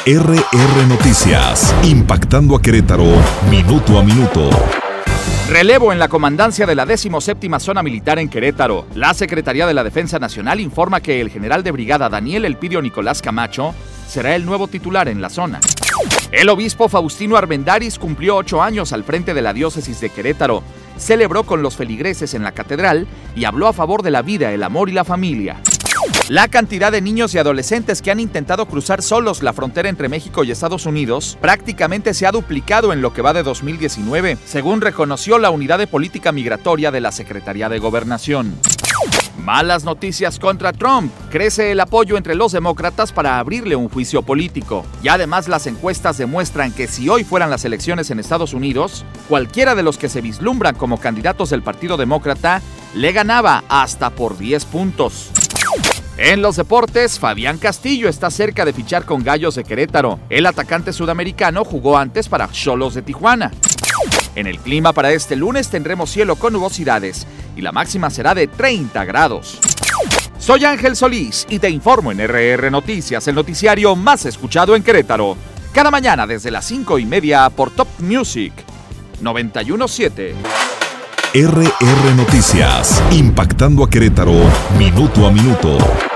RR Noticias, impactando a Querétaro, minuto a minuto. Relevo en la comandancia de la 17ª Zona Militar en Querétaro. La Secretaría de la Defensa Nacional informa que el general de brigada Daniel Elpidio Nicolás Camacho será el nuevo titular en la zona. El obispo Faustino Armendáriz cumplió 8 años al frente de la diócesis de Querétaro. Celebró con los feligreses en la catedral y habló a favor de la vida, el amor y la familia. La cantidad de niños y adolescentes que han intentado cruzar solos la frontera entre México y Estados Unidos prácticamente se ha duplicado en lo que va de 2019, según reconoció la Unidad de Política Migratoria de la Secretaría de Gobernación. Malas noticias contra Trump. Crece el apoyo entre los demócratas para abrirle un juicio político. Y además las encuestas demuestran que si hoy fueran las elecciones en Estados Unidos, cualquiera de los que se vislumbran como candidatos del Partido Demócrata le ganaba hasta por 10 puntos. En los deportes, Fabián Castillo está cerca de fichar con Gallos de Querétaro. El atacante sudamericano jugó antes para Xolos de Tijuana. En el clima para este lunes tendremos cielo con nubosidades y la máxima será de 30 grados. Soy Ángel Solís y te informo en RR Noticias, el noticiario más escuchado en Querétaro. Cada mañana desde las 5:30 por Top Music 91.7. RR Noticias, impactando a Querétaro, minuto a minuto.